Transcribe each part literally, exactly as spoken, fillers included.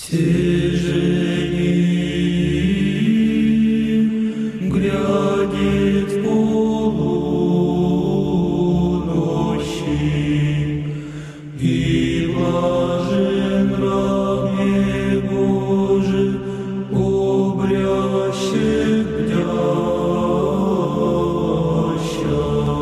Свеженьким грядет полуночи, и блажен раб Божий, обрящет бдяща.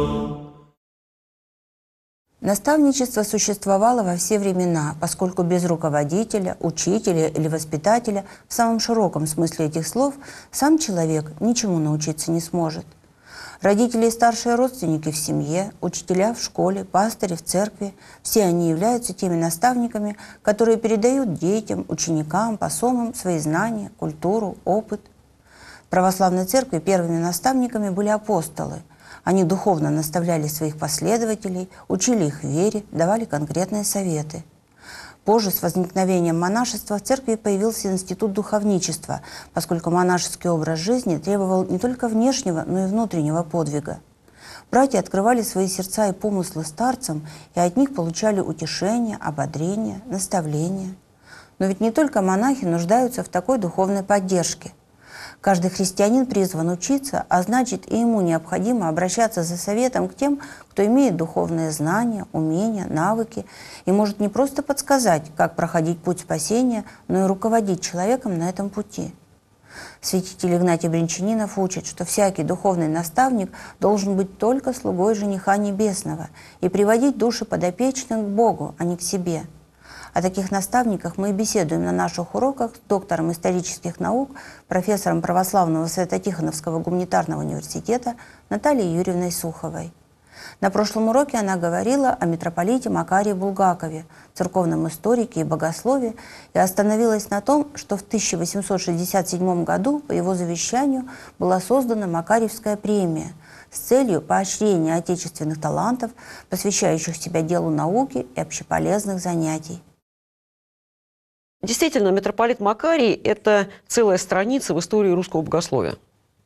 Наставничество существовало во все времена, поскольку без руководителя, учителя или воспитателя, в самом широком смысле этих слов, сам человек ничему научиться не сможет. Родители и старшие родственники в семье, учителя в школе, пастыри в церкви – все они являются теми наставниками, которые передают детям, ученикам, посомам свои знания, культуру, опыт. В православной церкви первыми наставниками были апостолы. Они духовно наставляли своих последователей, учили их вере, давали конкретные советы. Позже, с возникновением монашества, в церкви появился институт духовничества, поскольку монашеский образ жизни требовал не только внешнего, но и внутреннего подвига. Братья открывали свои сердца и помыслы старцам, и от них получали утешение, ободрение, наставление. Но ведь не только монахи нуждаются в такой духовной поддержке. Каждый христианин призван учиться, а значит, и ему необходимо обращаться за советом к тем, кто имеет духовные знания, умения, навыки и может не просто подсказать, как проходить путь спасения, но и руководить человеком на этом пути. Святитель Игнатий Брянчанинов учит, что всякий духовный наставник должен быть только слугой жениха небесного и приводить души подопечных к Богу, а не к себе. О таких наставниках мы и беседуем на наших уроках с доктором исторических наук, профессором православного Свято-Тихоновского гуманитарного университета Натальей Юрьевной Суховой. На прошлом уроке она говорила о митрополите Макарии Булгакове, церковном историке и богослове, и остановилась на том, что в тысяча восемьсот шестьдесят седьмом году по его завещанию была создана Макарьевская премия с целью поощрения отечественных талантов, посвящающих себя делу науки и общеполезных занятий. Действительно, митрополит Макарий – это целая страница в истории русского богословия.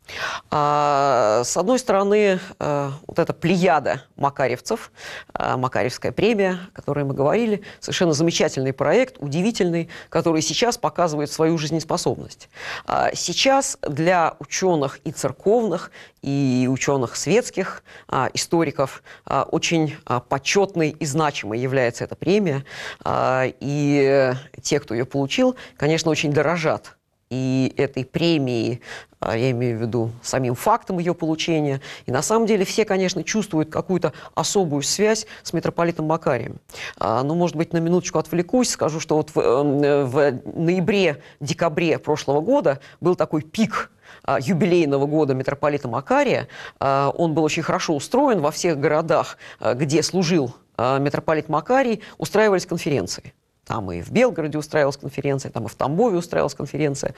А, с одной стороны, а, вот эта плеяда макарьевцев, а, Макарьевская премия, о которой мы говорили, совершенно замечательный проект, удивительный, который сейчас показывает свою жизнеспособность. А, сейчас для ученых и церковных, и ученых светских, а, историков а, очень а, почетной и значимой является эта премия. А, и те, кто ее получил, конечно, очень дорожат и этой премии, я имею в виду самим фактом ее получения. И на самом деле все, конечно, чувствуют какую-то особую связь с митрополитом Макарием. Ну, может быть, на минуточку отвлекусь, скажу, что вот в, в ноябре-декабре прошлого года был такой пик юбилейного года митрополита Макария. Он был очень хорошо устроен во всех городах, где служил митрополит Макарий, устраивались конференции. Там и в Белгороде устраивалась конференция, там и в Тамбове устраивалась конференция.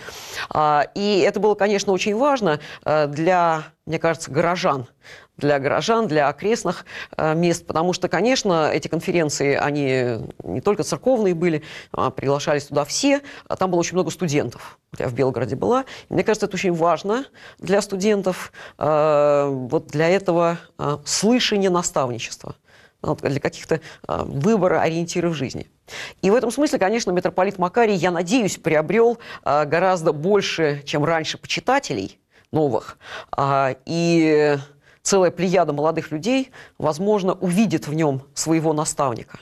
И это было, конечно, очень важно для, мне кажется, горожан, для горожан, для окрестных мест, потому что, конечно, эти конференции, они не только церковные были, приглашались туда все, а там было очень много студентов. Я в Белгороде была. И мне кажется, это очень важно для студентов, вот для этого слышания наставничества, для каких-то выбора, ориентиров в жизни. И в этом смысле, конечно, митрополит Макарий, я надеюсь, приобрел а, гораздо больше, чем раньше, почитателей новых. А, и целая плеяда молодых людей, возможно, увидит в нем своего наставника.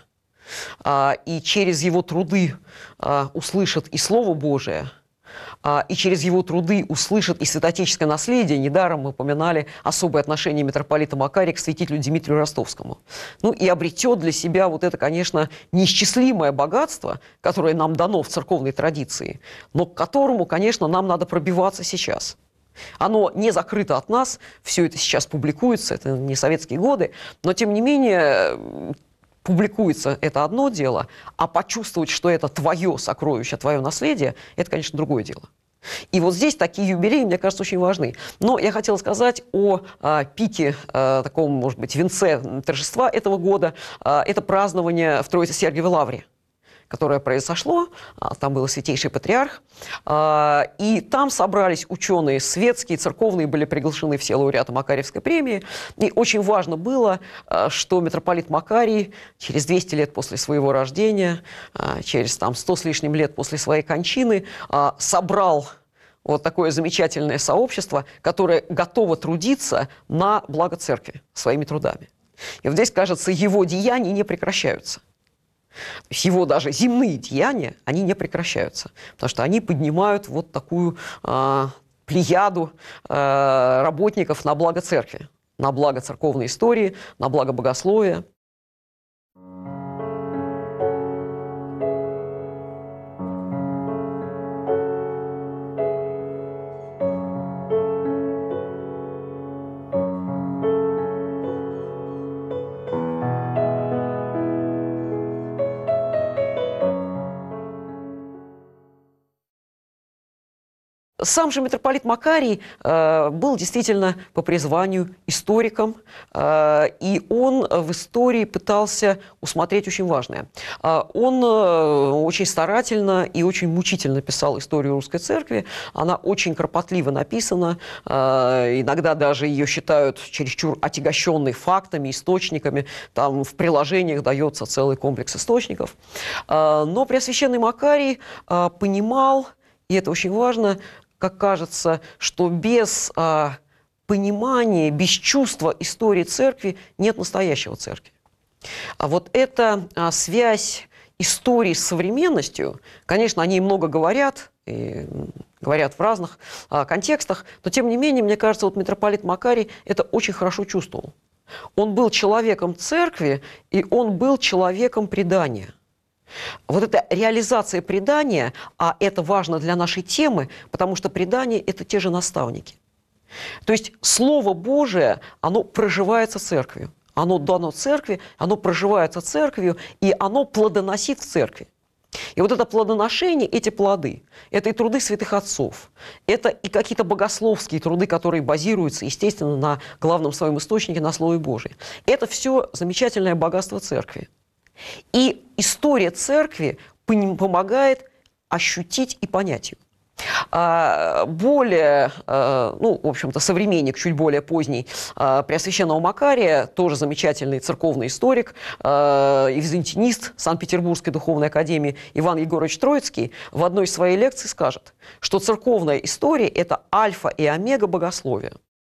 А, и через его труды а, услышат и Слово Божие, а, и через его труды услышат и святоотеческое наследие. Недаром мы упоминали особое отношение митрополита Макария к святителю Дмитрию Ростовскому. Ну и обретет для себя вот это, конечно, неисчислимое богатство, которое нам дано в церковной традиции, но к которому, конечно, нам надо пробиваться сейчас. Оно не закрыто от нас, все это сейчас публикуется, это не советские годы, но тем не менее публикуется это одно дело, а почувствовать, что это твое сокровище, твое наследие, это, конечно, другое дело. И вот здесь такие юбилеи, мне кажется, очень важны. Но я хотела сказать о а, пике, а, таком, может быть, венце торжества этого года. А, это празднование в Троице-Сергиевой Лавре, которое произошло, там был Святейший Патриарх, и там собрались ученые светские, церковные, были приглашены все лауреаты Макарьевской премии, и очень важно было, что митрополит Макарий через двести лет после своего рождения, через там, сто с лишним лет после своей кончины собрал вот такое замечательное сообщество, которое готово трудиться на благо церкви своими трудами. И вот здесь, кажется, его деяния не прекращаются. То есть его даже земные деяния, они не прекращаются, потому что они поднимают вот такую э, плеяду э, работников на благо церкви, на благо церковной истории, на благо богословия. Сам же митрополит Макарий э, был действительно по призванию историком, э, и он в истории пытался усмотреть очень важное. Э, он э, очень старательно и очень мучительно писал историю русской церкви. Она очень кропотливо написана, э, иногда даже ее считают чересчур отягощенной фактами, источниками. Там в приложениях дается целый комплекс источников. Э, но Преосвященный Макарий э, понимал, и это очень важно, как кажется, что без а, понимания, без чувства истории церкви нет настоящего церкви. А вот эта а, связь истории с современностью, конечно, о ней много говорят, и говорят в разных а, контекстах, но тем не менее, мне кажется, вот митрополит Макарий это очень хорошо чувствовал. Он был человеком церкви, и он был человеком предания. Вот эта реализация предания, а это важно для нашей темы, потому что предание – это те же наставники. То есть Слово Божие, оно проживается церковью. Оно дано церкви, оно проживается церковью, и оно плодоносит в церкви. И вот это плодоношение, эти плоды, это и труды святых отцов, это и какие-то богословские труды, которые базируются, естественно, на главном своем источнике, на Слове Божьем. Это все замечательное богатство церкви. И история церкви помогает ощутить и понять ее. Более, ну, в общем-то, современник, чуть более поздний, Преосвященного Макария, тоже замечательный церковный историк, византинист Санкт-Петербургской духовной академии Иван Егорович Троицкий, в одной из своей лекций скажет, что церковная история – это альфа и омега богословия.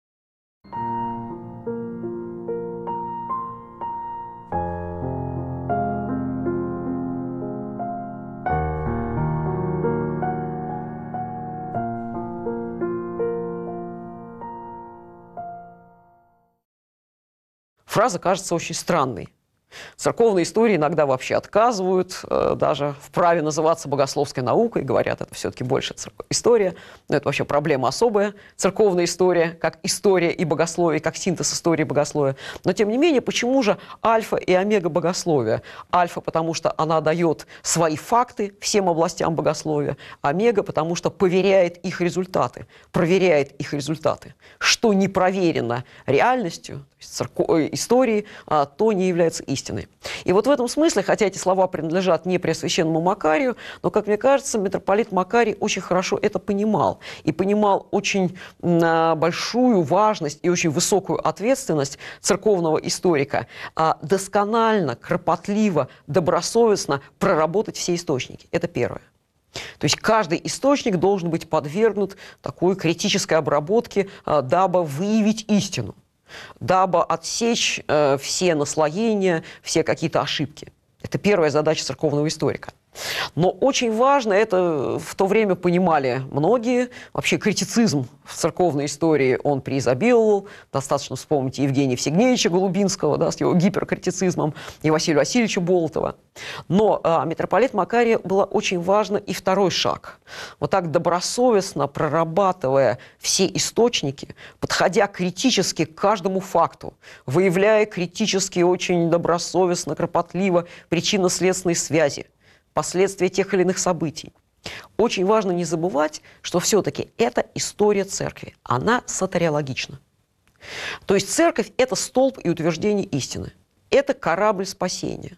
Фраза кажется очень странной. Церковные истории иногда вообще отказывают, э, даже в праве называться богословской наукой, говорят, это все-таки больше церковь... история, но это вообще проблема особая, церковная история, как история и богословие, как синтез истории и богословия. Но тем не менее, почему же альфа и омега богословия? Альфа, потому что она дает свои факты всем областям богословия, омега, потому что поверяет их результаты, проверяет их результаты. Что не проверено реальностью, церков... истории, а, то не является истиной. И вот в этом смысле, хотя эти слова принадлежат не Преосвященному Макарию, но, как мне кажется, митрополит Макарий очень хорошо это понимал. И понимал очень а, большую важность и очень высокую ответственность церковного историка. А, досконально, кропотливо, добросовестно проработать все источники. Это первое. То есть каждый источник должен быть подвергнут такой критической обработке, а, дабы выявить истину, дабы отсечь э, все наслоения, все какие-то ошибки. Это первая задача церковного историка. Но очень важно, это в то время понимали многие, вообще критицизм в церковной истории он преизобиловал. Достаточно вспомнить Евгения Всегнеевича Голубинского, да, с его гиперкритицизмом, и Василия Васильевича Болотова. Но а, митрополит Макария было очень важно и второй шаг. Вот так добросовестно прорабатывая все источники, подходя критически к каждому факту, выявляя критически очень добросовестно, кропотливо причинно-следственные связи, последствия тех или иных событий. Очень важно не забывать, что все-таки это история церкви. Она сотариологична. То есть церковь – это столб и утверждение истины. Это корабль спасения.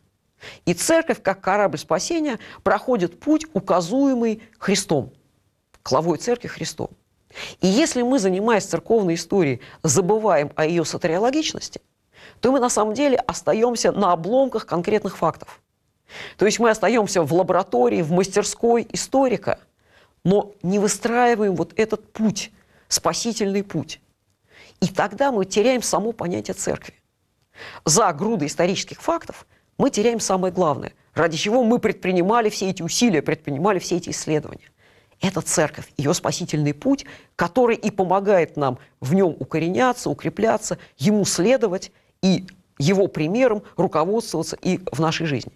И церковь, как корабль спасения, проходит путь, указуемый Христом, главой церкви Христом. И если мы, занимаясь церковной историей, забываем о ее сатериологичности, то мы на самом деле остаемся на обломках конкретных фактов. То есть мы остаемся в лаборатории, в мастерской историка, но не выстраиваем вот этот путь, спасительный путь. И тогда мы теряем само понятие церкви. За грудой исторических фактов мы теряем самое главное, ради чего мы предпринимали все эти усилия, предпринимали все эти исследования. Это церковь, ее спасительный путь, который и помогает нам в нем укореняться, укрепляться, ему следовать и его примером руководствоваться и в нашей жизни.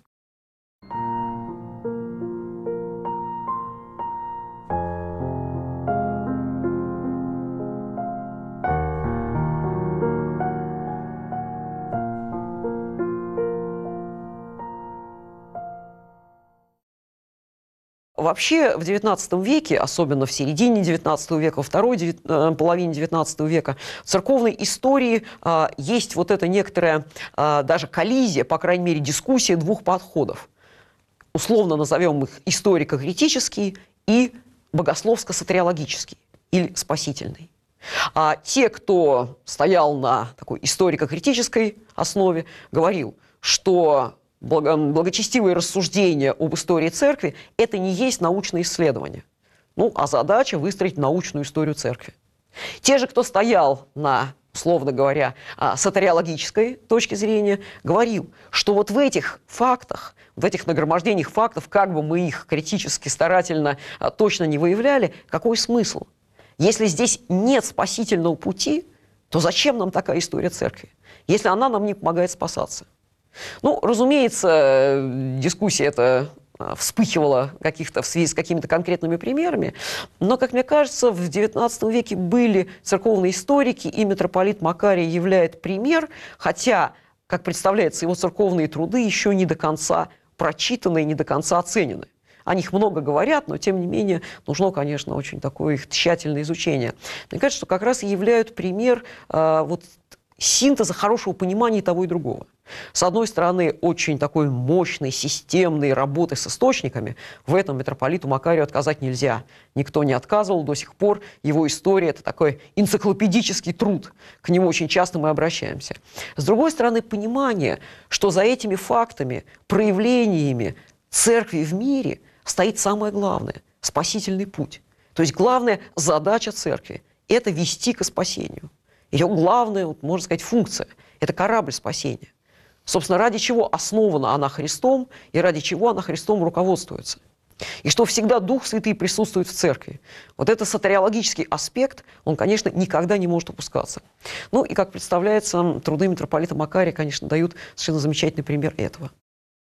Вообще в девятнадцатом веке, особенно в середине девятнадцатого века, во второй девят... половине девятнадцатого века, в церковной истории а, есть вот эта некоторая а, даже коллизия, по крайней мере, дискуссия двух подходов. Условно назовем их историко-критический и богословско-сатериологический или спасительный. А те, кто стоял на такой историко-критической основе, говорил, что благочестивые рассуждения об истории церкви – это не есть научное исследование. Ну, а задача – выстроить научную историю церкви. Те же, кто стоял на, условно говоря, сатериологической точке зрения, говорил, что вот в этих фактах, в этих нагромождениях фактов, как бы мы их критически, старательно, точно не выявляли, какой смысл? Если здесь нет спасительного пути, то зачем нам такая история церкви, если она нам не помогает спасаться? Ну, разумеется, дискуссия эта вспыхивала каких-то в связи с какими-то конкретными примерами, но, как мне кажется, в девятнадцатом веке были церковные историки, и митрополит Макарий являет пример, хотя, как представляется, его церковные труды еще не до конца прочитаны и не до конца оценены. О них много говорят, но, тем не менее, нужно, конечно, очень такое их тщательное изучение. Мне кажется, что как раз и являют пример э, вот, синтеза хорошего понимания того и другого. С одной стороны, очень такой мощной, системной работы с источниками. В этом митрополиту Макарию отказать нельзя. Никто не отказывал до сих пор. Его история – это такой энциклопедический труд. К нему очень часто мы обращаемся. С другой стороны, понимание, что за этими фактами, проявлениями церкви в мире стоит самое главное – спасительный путь. То есть главная задача церкви – это вести к спасению. Ее главная, вот, можно сказать, функция – это корабль спасения. Собственно, ради чего основана она Христом и ради чего она Христом руководствуется. И что всегда Дух Святый присутствует в церкви. Вот этот сатериологический аспект, он, конечно, никогда не может упускаться. Ну и, как представляется, труды митрополита Макария, конечно, дают совершенно замечательный пример этого.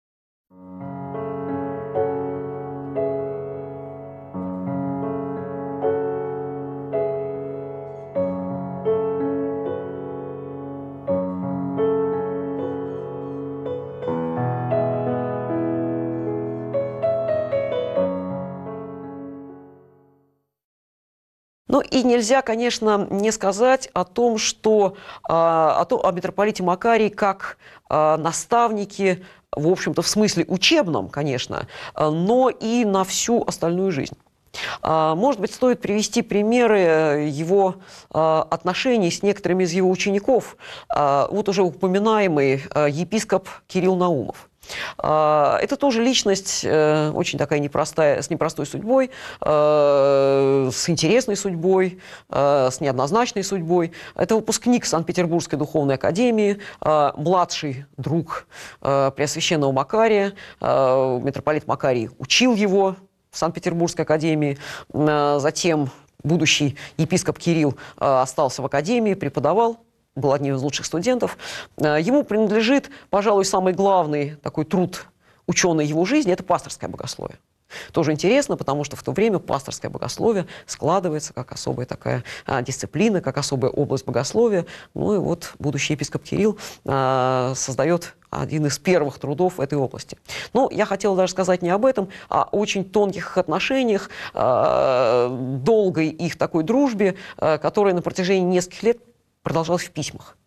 Ну и нельзя, конечно, не сказать о том, что о, том, о митрополите Макарии как о наставнике, в общем-то, в смысле учебном, конечно, но и на всю остальную жизнь. Может быть, стоит привести примеры его отношений с некоторыми из его учеников. Вот уже упоминаемый епископ Кирилл Наумов. Это тоже личность очень такая непростая, с непростой судьбой, с интересной судьбой, с неоднозначной судьбой. Это выпускник Санкт-Петербургской духовной академии, младший друг Преосвященного Макария. Митрополит Макарий учил его в Санкт-Петербургской академии, затем будущий епископ Кирилл остался в академии, преподавал, был одним из лучших студентов. Ему принадлежит, пожалуй, самый главный такой труд ученой его жизни – это пасторское богословие. Тоже интересно, потому что в то время пасторское богословие складывается как особая такая а, дисциплина, как особая область богословия. Ну и вот будущий епископ Кирилл а, создает один из первых трудов в этой области. Но я хотела даже сказать не об этом, а о очень тонких отношениях, а, долгой их такой дружбе, а, которая на протяжении нескольких лет продолжалась в письмах.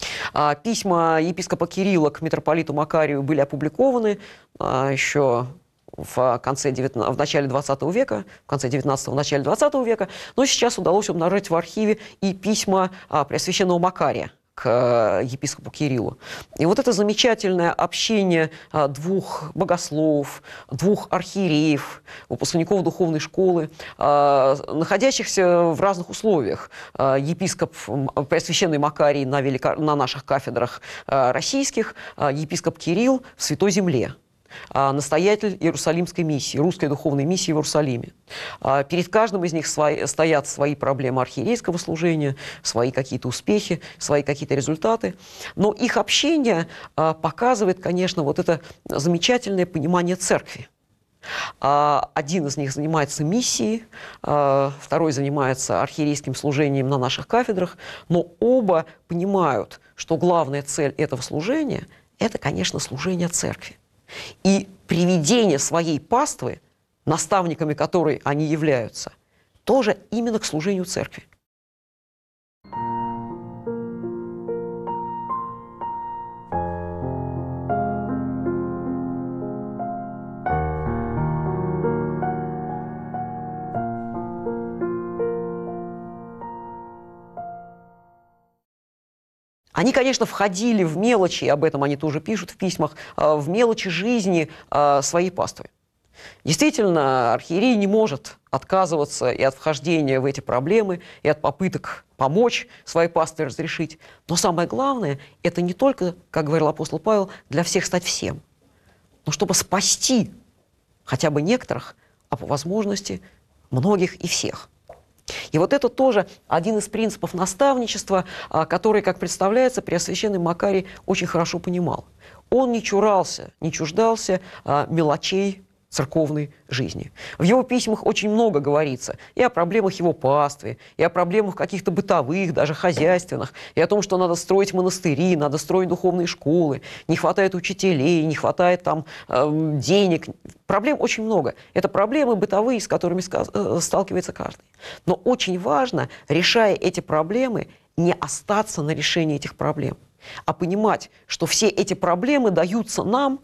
А, письма епископа Кирилла к митрополиту Макарию были опубликованы а, еще в, конце девятнадцатого, в начале двадцатого века, в конце девятнадцатого, в начале двадцатого века, но сейчас удалось обнаружить в архиве и письма а, Преосвященного Макария к а, епископу Кириллу. И вот это замечательное общение а, двух богословов, двух архиереев, выпускников духовной школы, а, находящихся в разных условиях. А, епископ Преосвященный Макарий на, велико... на наших кафедрах а, российских, а, епископ Кирилл в Святой Земле, настоятель Иерусалимской миссии, русской духовной миссии в Иерусалиме. Перед каждым из них свои, стоят свои проблемы архиерейского служения, свои какие-то успехи, свои какие-то результаты. Но их общение показывает, конечно, вот это замечательное понимание церкви. Один из них занимается миссией, второй занимается архиерейским служением на наших кафедрах, но оба понимают, что главная цель этого служения – это, конечно, служение церкви. И приведение своей паствы, наставниками которой они являются, тоже именно к служению церкви. Они, конечно, входили в мелочи, об этом они тоже пишут в письмах, в мелочи жизни своей паствы. Действительно, архиерей не может отказываться и от вхождения в эти проблемы, и от попыток помочь своей пастве разрешить. Но самое главное, это не только, как говорил апостол Павел, для всех стать всем, но чтобы спасти хотя бы некоторых, а по возможности многих и всех. И вот это тоже один из принципов наставничества, который, как представляется, Преосвященный Макарий очень хорошо понимал. Он не чурался, не чуждался мелочей церковной жизни. В его письмах очень много говорится и о проблемах его паствы, и о проблемах каких-то бытовых, даже хозяйственных, и о том, что надо строить монастыри, надо строить духовные школы, не хватает учителей, не хватает там э, денег. Проблем очень много. Это проблемы бытовые, с которыми сталкивается каждый. Но очень важно, решая эти проблемы, не остаться на решении этих проблем, а понимать, что все эти проблемы даются нам,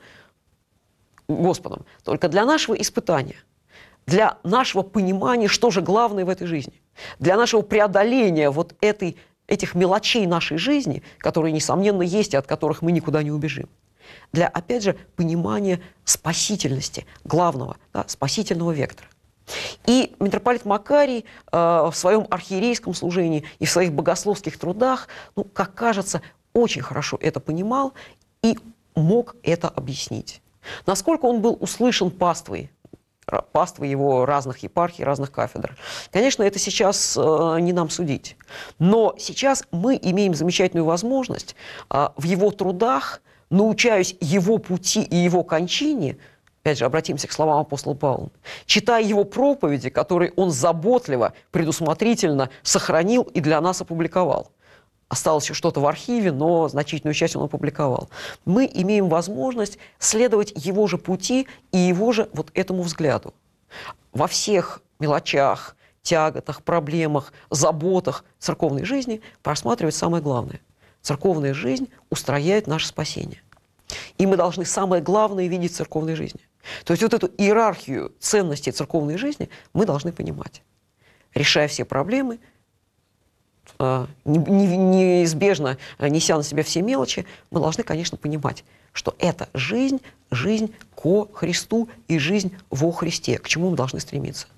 Господом, только для нашего испытания, для нашего понимания, что же главное в этой жизни, для нашего преодоления вот этой, этих мелочей нашей жизни, которые, несомненно, есть и от которых мы никуда не убежим, для, опять же, понимания спасительности, главного, да, спасительного вектора. И митрополит Макарий э, в своем архиерейском служении и в своих богословских трудах, ну, как кажется, очень хорошо это понимал и мог это объяснить. Насколько он был услышан паствой, паствой его разных епархий, разных кафедр. Конечно, это сейчас э, не нам судить. Но сейчас мы имеем замечательную возможность э, в его трудах, научаясь его пути и его кончине, опять же, обратимся к словам апостола Павла, читая его проповеди, которые он заботливо, предусмотрительно сохранил и для нас опубликовал. Осталось еще что-то в архиве, но значительную часть он опубликовал. Мы имеем возможность следовать его же пути и его же вот этому взгляду. Во всех мелочах, тяготах, проблемах, заботах церковной жизни просматривать самое главное. Церковная жизнь устрояет наше спасение. И мы должны самое главное видеть в церковной жизни. То есть вот эту иерархию ценностей церковной жизни мы должны понимать. Решая все проблемы, неизбежно неся на себя все мелочи, мы должны, конечно, понимать, что это жизнь, жизнь ко Христу и жизнь во Христе, к чему мы должны стремиться.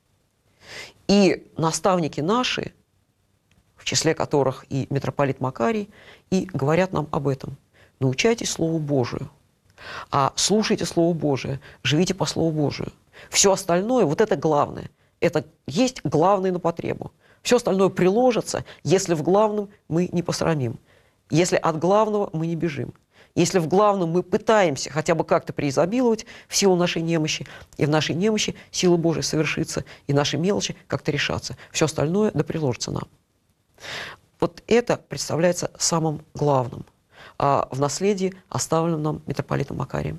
И наставники наши, в числе которых и митрополит Макарий, и говорят нам об этом. Научайтесь Слову Божию, а слушайте Слово Божие, живите по Слову Божию. Все остальное, вот это главное, это есть главное на потребу. Все остальное приложится, если в главном мы не посрамим, если от главного мы не бежим, если в главном мы пытаемся хотя бы как-то преизобиловать в силу нашей немощи, и в нашей немощи сила Божия совершится, и наши мелочи как-то решатся. Все остальное да приложится нам. Вот это представляется самым главным а в наследии, оставленном нам митрополитом Макарием.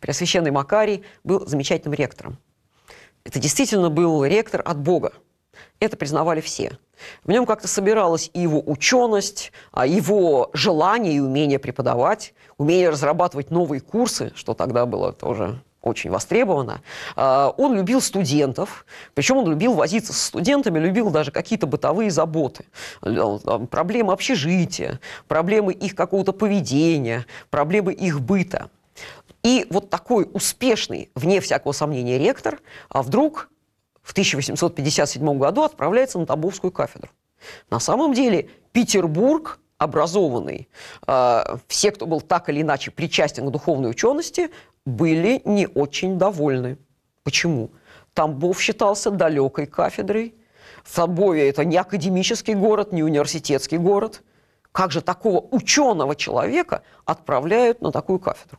Преосвященный Макарий был замечательным ректором. Это действительно был ректор от Бога. Это признавали все. В нем как-то собиралась и его ученость, его желание и умение преподавать, умение разрабатывать новые курсы, что тогда было тоже очень востребовано. Он любил студентов, причем он любил возиться с студентами, любил даже какие-то бытовые заботы. Проблемы общежития, проблемы их какого-то поведения, проблемы их быта. И вот такой успешный, вне всякого сомнения, ректор вдруг в тысяча восемьсот пятьдесят седьмом году отправляется на Тамбовскую кафедру. На самом деле Петербург, образованный, э, все, кто был так или иначе причастен к духовной учености, были не очень довольны. Почему? Тамбов считался далекой кафедрой. Тамбове – это не академический город, не университетский город. Как же такого ученого человека отправляют на такую кафедру?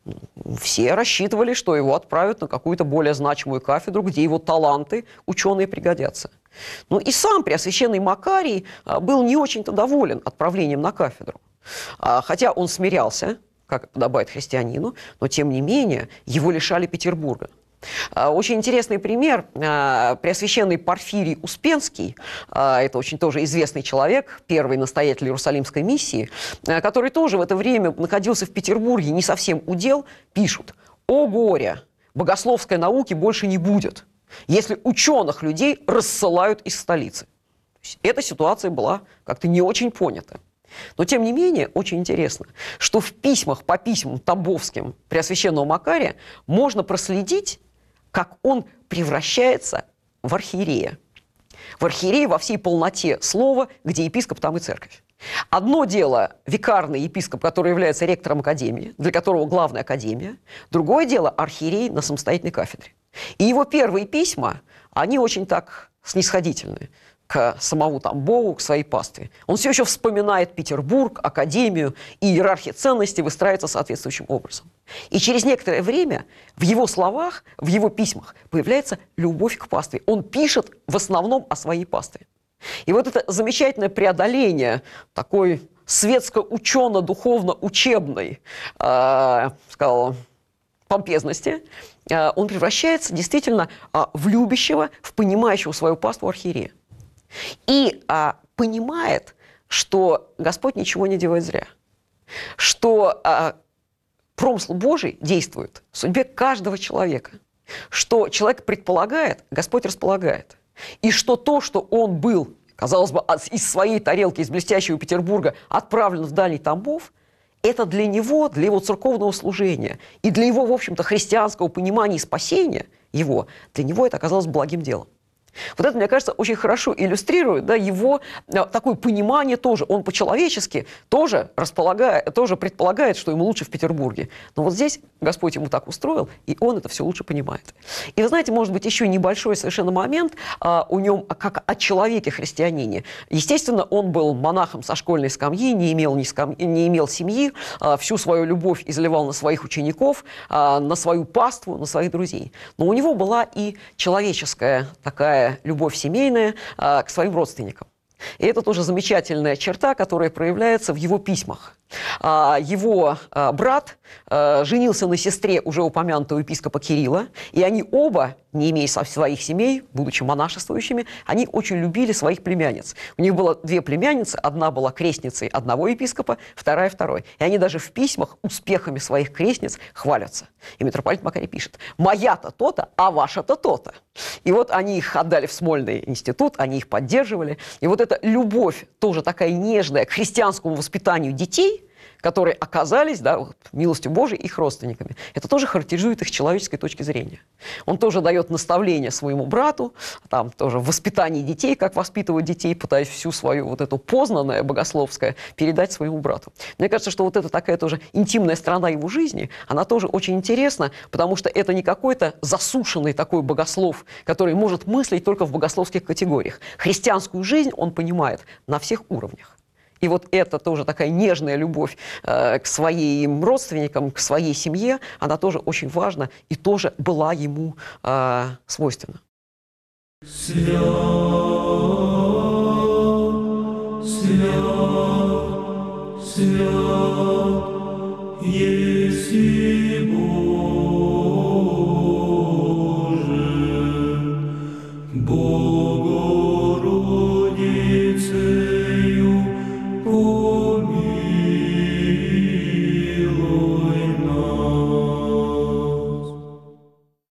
Все рассчитывали, что его отправят на какую-то более значимую кафедру, где его таланты ученые пригодятся. Ну и сам Преосвященный Макарий был не очень-то доволен отправлением на кафедру. Хотя он смирялся, как подобает христианину, но тем не менее его лишали Петербурга. Очень интересный пример. Преосвященный Порфирий Успенский, это очень тоже известный человек, первый настоятель Иерусалимской миссии, который тоже в это время находился в Петербурге, не совсем удел, пишут: «О горе! Богословской науки больше не будет, если ученых людей рассылают из столицы». Эта ситуация была как-то не очень понята. Но, тем не менее, очень интересно, что в письмах по письмам тамбовским Преосвященного Макария можно проследить, как он превращается в архиерея. В архиерея во всей полноте слова, где епископ, там и церковь. Одно дело викарный епископ, который является ректором академии, для которого главная академия. Другое дело архиерей на самостоятельной кафедре. И его первые письма, они очень так снисходительны к самому Тамбову, к своей пастве. Он все еще вспоминает Петербург, академию, и иерархия ценностей выстраивается соответствующим образом. И через некоторое время в его словах, в его письмах появляется любовь к пастве. Он пишет в основном о своей пастве. И вот это замечательное преодоление такой светско-учено-духовно-учебной, э, сказал, помпезности, э, он превращается действительно э, в любящего, в понимающего свою паству архиерея. И а, понимает, что Господь ничего не делает зря, что а, промысл Божий действует в судьбе каждого человека, что человек предполагает, Господь располагает, и что то, что он был, казалось бы, из своей тарелки, из блестящего Петербурга отправлен в дальний Тамбов, это для него, для его церковного служения и для его, в общем-то, христианского понимания и спасения его, для него это оказалось благим делом. Вот это, мне кажется, очень хорошо иллюстрирует, да, его а, такое понимание тоже. Он по-человечески тоже, располагает, тоже предполагает, что ему лучше в Петербурге. Но вот здесь Господь ему так устроил, и он это все лучше понимает. И вы знаете, может быть, еще небольшой совершенно момент а, у нем, как о человеке-христианине. Естественно, он был монахом со школьной скамьи, не имел, ни скам... не имел семьи, а, всю свою любовь изливал на своих учеников, а, на свою паству, на своих друзей. Но у него была и человеческая такая любовь семейная а, к своим родственникам. И это тоже замечательная черта, которая проявляется в его письмах. А, его а, брат а, женился на сестре уже упомянутого епископа Кирилла, и они оба, не имея своих семей, будучи монашествующими, они очень любили своих племянниц. У них было две племянницы, одна была крестницей одного епископа, вторая второй. И они даже в письмах успехами своих крестниц хвалятся. И митрополит Макарий пишет: «Моя-то то-то, а ваша-то то-то». И вот они их отдали в Смольный институт, они их поддерживали. И вот эта любовь, тоже такая нежная, к христианскому воспитанию детей, которые оказались, да, вот, милостью Божией, их родственниками. Это тоже характеризует их с человеческой точки зрения. Он тоже дает наставление своему брату, там тоже в воспитании детей, как воспитывать детей, пытаясь всю свою вот эту познанное богословское передать своему брату. Мне кажется, что вот эта такая тоже интимная сторона его жизни, она тоже очень интересна, потому что это не какой-то засушенный такой богослов, который может мыслить только в богословских категориях. Христианскую жизнь он понимает на всех уровнях. И вот эта тоже такая нежная любовь э, к своим родственникам, к своей семье, она тоже очень важна и тоже была ему э, свойственна. Свят, свят, свят, еси